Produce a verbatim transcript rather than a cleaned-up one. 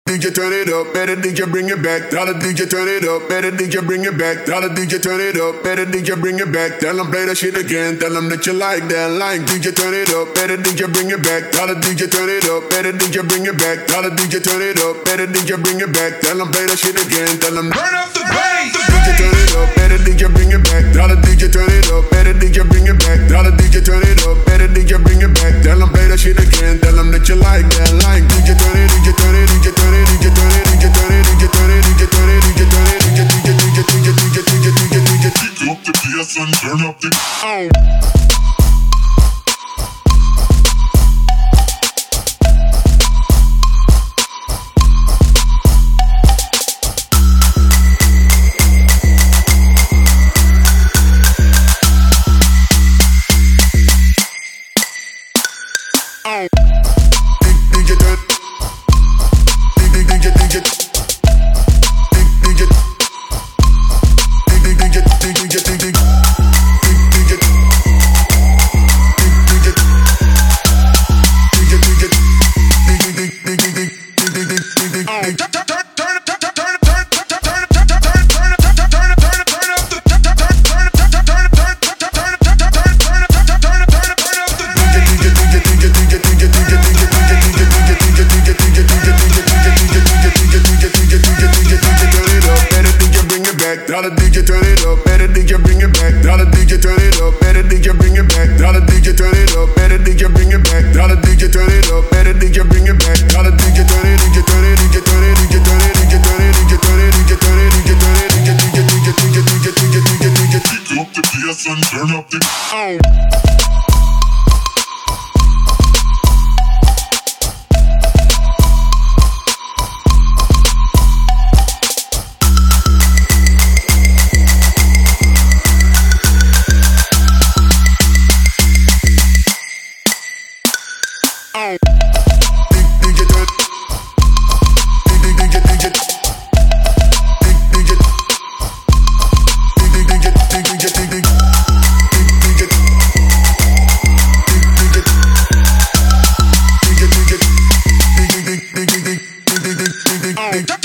D J turn it up, better D J bring it back. Tell the D J turn it up, better D J bring it back. Tell the D J turn it up, better D J bring it back. Tell them play that shit again, tell them that you like that line. D J turn it up, better D J bring it back. Tell the D J turn it up, better D J bring it back. Tell the D J turn it up, better D J bring it back. Tell them play that shit again, tell them turn up the bass. D J turn it up, better D J bring it back. Tell the D J turn it up, better D J bring it back. Tell the D J turn it up, better D J bring it back. Tell them play that shit again, tell them that you like that line. D J turn it, D J turn it, D J turn it, D J turn it, D J turn it, D J turn it, D J turn it, D J turn it, D J D J D J D J D J D J D J D J. Pick up the bass and turn up the oh. Tell the D J turn it up, better D J bring it back. Tell the D J turn it up, better D J bring it back. Tell the D J turn it up, better D J bring it back. Tell the D J turn it up, better D J bring it back. Tell the D J turn it, D J turn it, D J turn it, D J turn it, D J turn it, D J turn it, D J turn it, D J turn it, D J D J D J D J D J D J D J D J. Pick up the bass and turn up the oh. Oh.